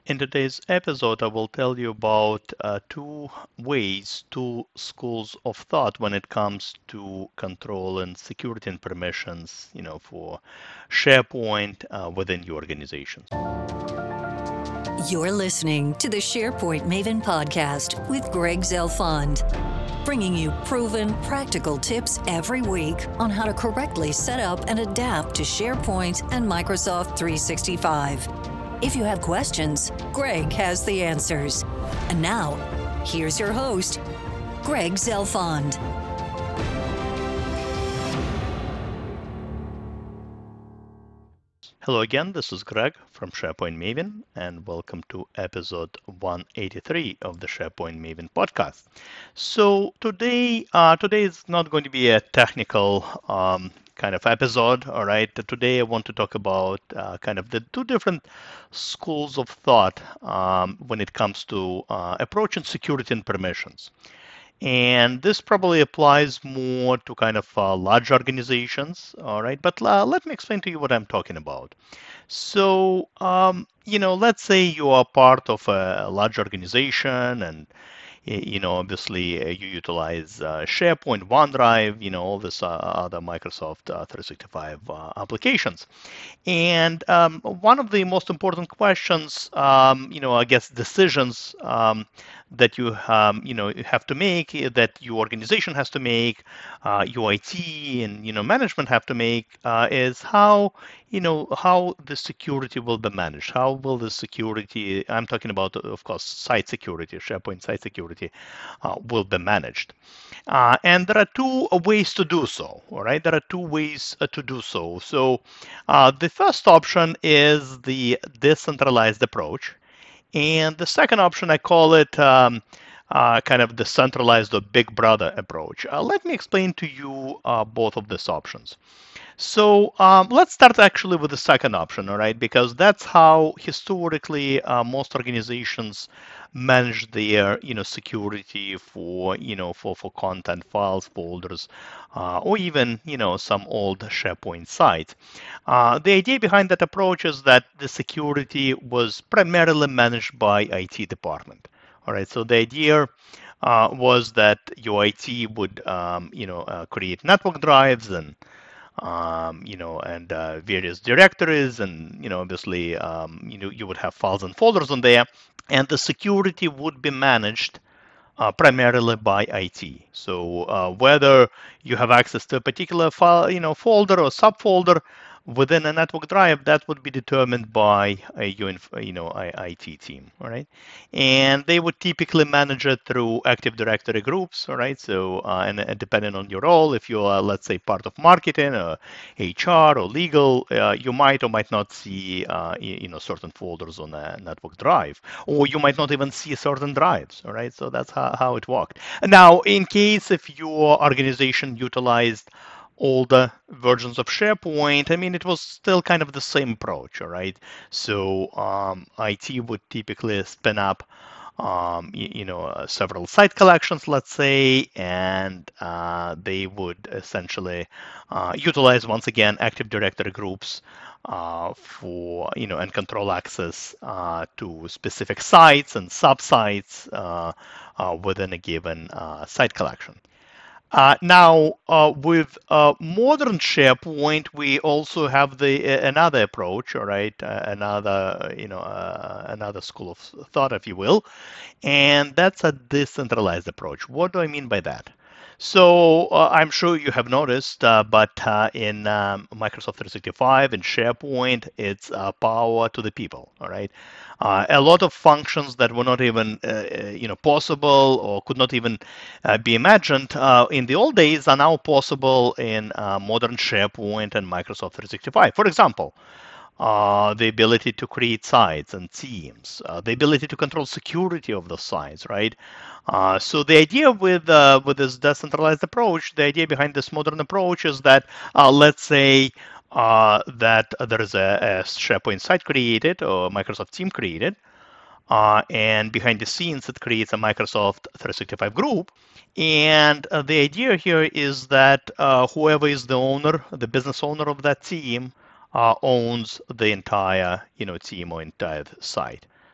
In today's episode, I will tell you about two schools of thought when it comes to control and security and permissions, for SharePoint within your organizations. You're listening to the SharePoint Maven podcast with Greg Zelfond, bringing you proven, practical tips every week on how to correctly set up and adapt to SharePoint and Microsoft 365. If you have questions, Greg has the answers. And now, here's your host, Greg Zelfond. Hello again, this is Greg from SharePoint Maven, and welcome to episode 183 of the SharePoint Maven podcast. So today is not going to be a technical kind of episode. All right, today I want to talk about kind of the two different schools of thought when it comes to approaching security and permissions. And this probably applies more to kind of large organizations, all right? But let me explain to you what I'm talking about. So, let's say you are part of a large organization and obviously you utilize SharePoint, OneDrive, all this other Microsoft 365 applications. And one of the most important questions, I guess decisions that you have to make, that your organization has to make, your IT and management have to make, is how the security will be managed. How will the security? I'm talking about, of course, site security, SharePoint site security, will be managed. And there are two ways to do so. All right, there are two ways to do so. So the first option is the decentralized approach. And the second option, I call it kind of the centralized or big brother approach. Let me explain to you both of these options. So let's start actually with the second option, all right, because that's how historically most organizations manage their, security for, for content files, folders, or even, some old SharePoint sites. The idea behind that approach is that the security was primarily managed by IT department. All right, so the idea was that your IT would, create network drives and various directories, and obviously, you would have files and folders on there, and the security would be managed primarily by IT. So whether you have access to a particular file, folder or subfolder within a network drive, that would be determined by your IT team, all right? And they would typically manage it through Active Directory groups, all right? So and depending on your role, if you are, let's say, part of marketing or HR or legal, you might or might not see certain folders on a network drive, or you might not even see certain drives, all right? So that's how it worked. Now, in case if your organization utilized older versions of SharePoint, I mean, it was still kind of the same approach, all right? So IT would typically spin up, several site collections, let's say, and they would essentially utilize, once again, Active Directory groups for, and control access to specific sites and subsites within a given site collection. Now, with modern SharePoint, we also have the another approach, all right, another school of thought, if you will, and that's a decentralized approach. What do I mean by that? So I'm sure you have noticed, but in Microsoft 365 and SharePoint, it's power to the people. All right, a lot of functions that were not even possible or could not even be imagined in the old days are now possible in modern SharePoint and Microsoft 365. For example, the ability to create sites and teams, the ability to control security of the sites, right? So the idea with this decentralized approach, the idea behind this modern approach is that let's say that there is a SharePoint site created or Microsoft team created, and behind the scenes it creates a Microsoft 365 group. And the idea here is that whoever is the owner, the business owner of that team, owns the entire team or entire site.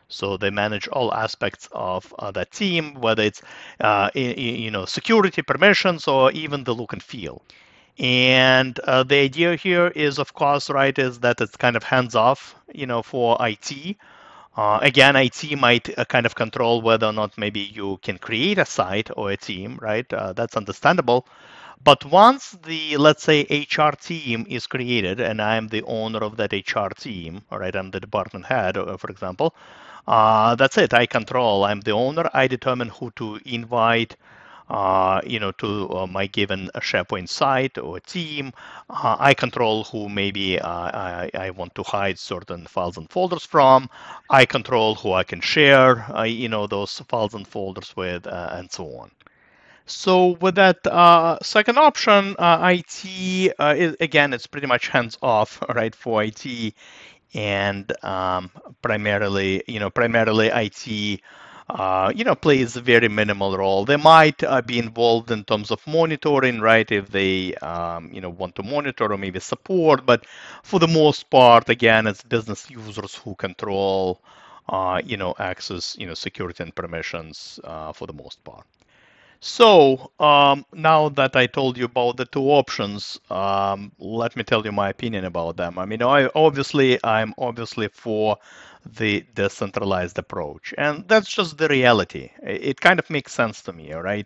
So they manage all aspects of that team, whether it's security, permissions, or even the look and feel. And the idea here is, of course, right, is that it's kind of hands off, for IT. Again, IT might kind of control whether or not maybe you can create a site or a team, right? That's understandable. But once the, let's say, HR team is created, and I'm the owner of that HR team, all right, I'm the department head, for example, that's it. I'm the owner. I determine who to invite, to my given SharePoint site or team. I control who maybe I want to hide certain files and folders from. I control who I can share, those files and folders with, and so on. So with that second option, IT, again, it's pretty much hands off, right, for IT, and primarily IT, plays a very minimal role. They might be involved in terms of monitoring, right, if they, want to monitor or maybe support, but for the most part, again, it's business users who control, access, security and permissions for the most part. So now that I told you about the two options, let me tell you my opinion about them. I mean, I'm obviously for the decentralized approach, and that's just the reality. It kind of makes sense to me, all right?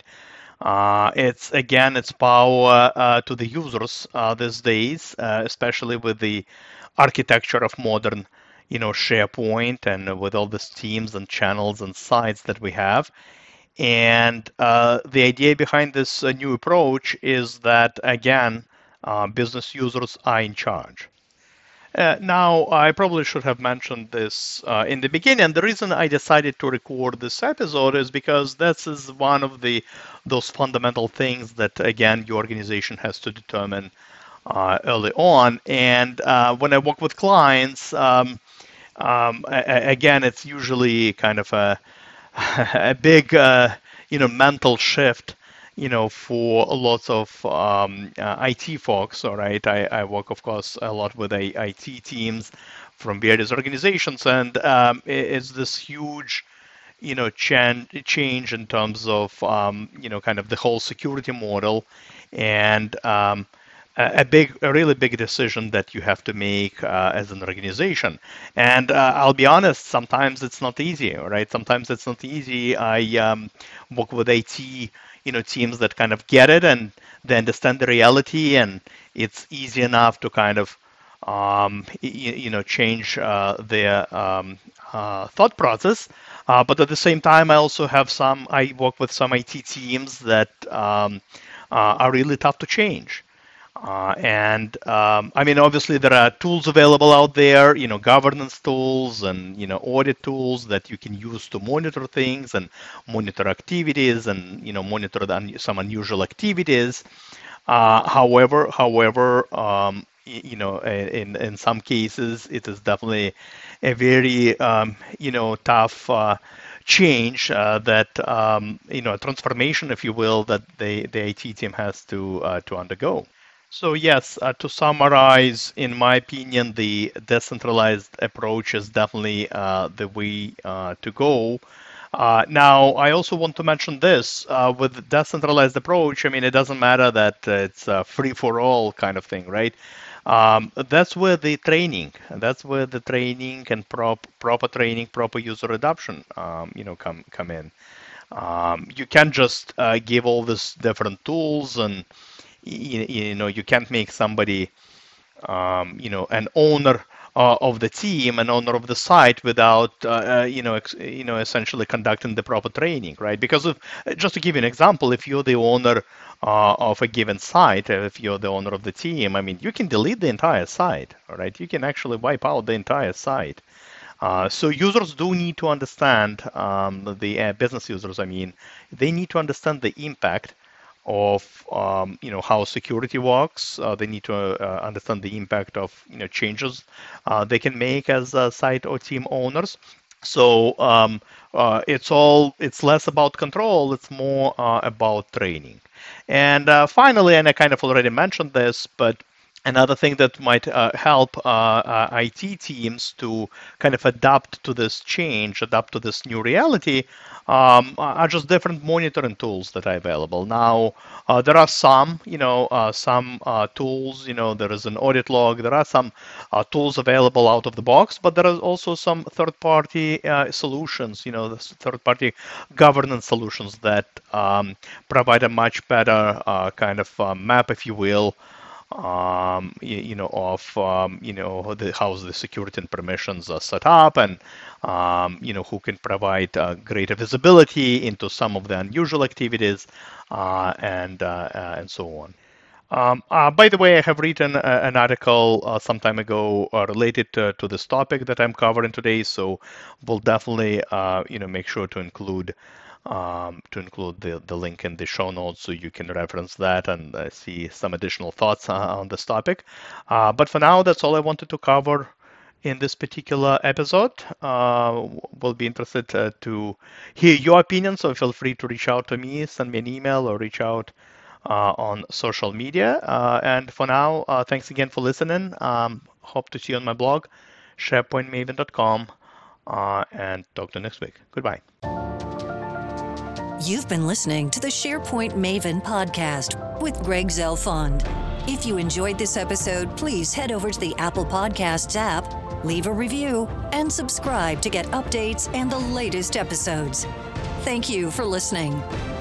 It's power to the users these days, especially with the architecture of modern, SharePoint and with all these teams and channels and sites that we have. And the idea behind this new approach is that, again, business users are in charge. Now, I probably should have mentioned this in the beginning. The reason I decided to record this episode is because this is one of those fundamental things that, again, your organization has to determine early on. And when I work with clients, again, it's usually kind of a big, mental shift, for lots of IT folks. All right, I work, of course, a lot with IT teams from various organizations, and it's this huge, change in terms of, kind of the whole security model, and a really big decision that you have to make as an organization. And I'll be honest, sometimes it's not easy, right? Sometimes it's not easy. I work with IT, teams that kind of get it and they understand the reality, and it's easy enough to kind of, change their thought process. But at the same time, I work with some IT teams that are really tough to change. I mean, obviously, there are tools available out there, governance tools and, audit tools that you can use to monitor things and monitor activities and, monitor some unusual activities. However, in some cases, it is definitely a very, tough change that, a transformation, if you will, that the IT team has to undergo. So yes, to summarize, in my opinion, the decentralized approach is definitely the way to go. Now, I also want to mention this with decentralized approach. I mean, it doesn't matter that it's a free-for-all kind of thing, right? That's where the training and proper training, proper user adoption, come in. You can't just give all these different tools and you can't make somebody, an owner of the team, an owner of the site without, essentially conducting the proper training, right? Because just to give you an example, if you're the owner of a given site, if you're the owner of the team, I mean, you can delete the entire site, all right? You can actually wipe out the entire site. So users do need to understand, the business users, I mean, they need to understand the impact of how security works. They need to understand the impact of changes they can make as site or team owners. So it's less about control, it's more about training. And finally, and I kind of already mentioned this, but Another thing that might help IT teams to kind of adapt to this change, adapt to this new reality, are just different monitoring tools that are available. Now, there are some tools, there is an audit log, there are some tools available out of the box, but there are also some third-party solutions, third-party governance solutions that provide a much better kind of map, if you will, of how the security and permissions are set up, and who can provide greater visibility into some of the unusual activities, and so on. By the way, I have written an article some time ago related to this topic that I'm covering today, so we'll definitely make sure to include the link in the show notes so you can reference that and see some additional thoughts on this topic. But for now, that's all I wanted to cover in this particular episode. We'll be interested to hear your opinion, so feel free to reach out to me, send me an email, or reach out on social media. And for now, thanks again for listening. Hope to see you on my blog, sharepointmaven.com, and talk to you next week. Goodbye. You've been listening to the SharePoint Maven podcast with Greg Zelfond. If you enjoyed this episode, please head over to the Apple Podcasts app, leave a review, and subscribe to get updates and the latest episodes. Thank you for listening.